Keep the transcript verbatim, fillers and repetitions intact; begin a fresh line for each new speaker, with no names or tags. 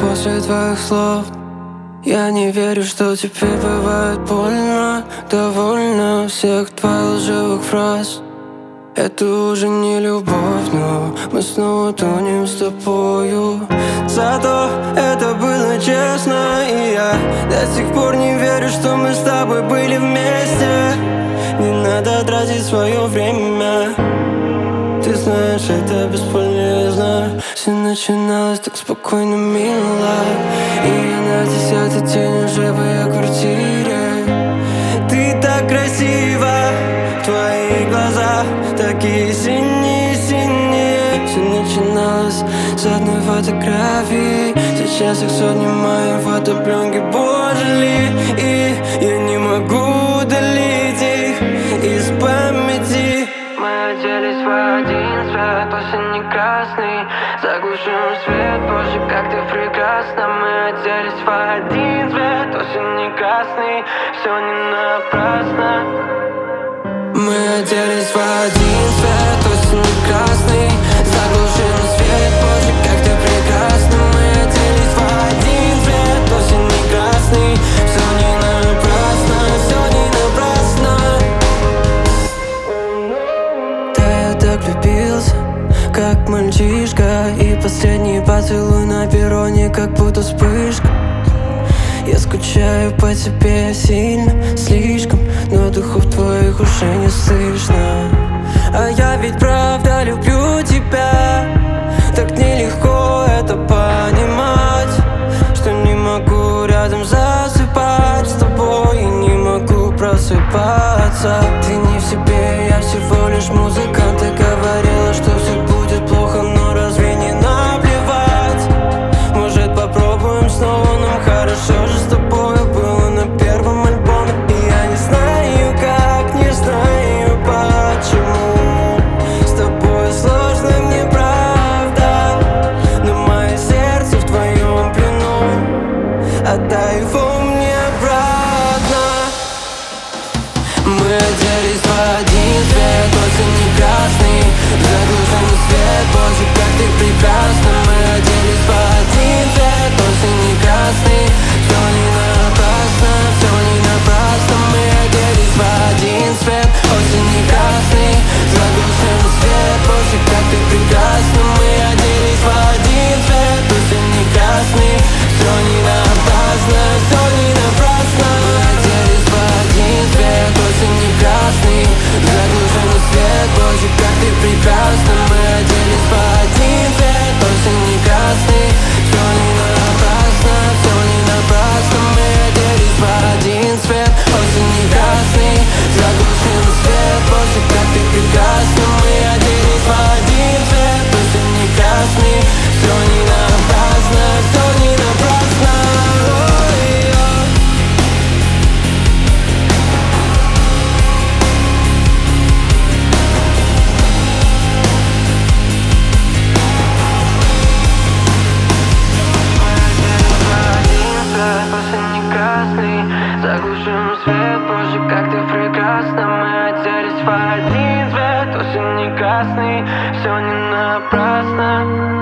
после твоих слов. Я не верю, что тебе бывает больно. Довольно всех твоих лживых фраз. Это уже не любовь, но мы снова тонем с тобою. Зато это было честно, и я до сих пор не верю, что мы с тобой были вместе. Не надо тратить свое время. Ты знаешь, это бесполезно. Все начиналось так спокойно, мило. И я на десятый день уже в ее квартире. Ты так красива, твои глаза такие синие-синие. Все начиналось с одной фотографии. Сейчас их сотни моей фотопленки, боже ли. И я не могу удалить их из памяти. Мы оделись в один цвет, осенне-красный. Заглушим свет, боже, как ты прекрасна. Мы оделись в один цвет, осенне-красный. Все не напрасно. Мы оделись в один цвет, осенне-красный. Заглушим свет, боже, как ты прекрасна. Мы оделись в один цвет, осенне-красный. Все не напрасно, все не напрасно. Да, я так влюбился, как мальчишка. И последний поцелуй на перроне, как будто вспышка. Я скучаю по тебе сильно, слишком, но духов твоих уже не слышно. А я ведь правда люблю тебя. Так нелегко это понимать, что не могу рядом засыпать с тобой и не могу просыпаться. Ты не в себе, я всего лишь музыкант. Ты говорила, что все будет плохо, но разве не наплевать? Может, попробуем снова, нам хорошо же с тобой было на первом альбоме. И я не знаю как, не знаю почему. С тобой сложно, мне правда, но мое сердце в твоем плену. Отдай его мне обратно. Мы оделись в один цвет, осенне-красный. Заглушим свет, боже, как ты прекрасна. Мы оделись в один цвет, осенне-красный. Все не напрасно, все не напрасно. Мы оделись в один цвет, осенне-красный. Заглушим свет, боже, как ты прекрасна. Мы оделись в один цвет, осенне-красный. Все не напрасно, все не напрасно. Мы оделись в один цвет, осенне-красный. Заглушим свет, боже, как ты прекрасна. Мы оделись в один цвет, осенне-красный. Все не напрасно, все не напрасно. Мы оделись в один цвет, осенне-красный. Заглушим свет, боже, как ты прекрасна. Мы оделись в один цвет, осенне-красный. Все не напрасно, все не напрасно. Осенне-красный. Заглушим свет, боже, как ты прекрасна. Мы оделись в один цвет, осенне-красный. Все не напрасно.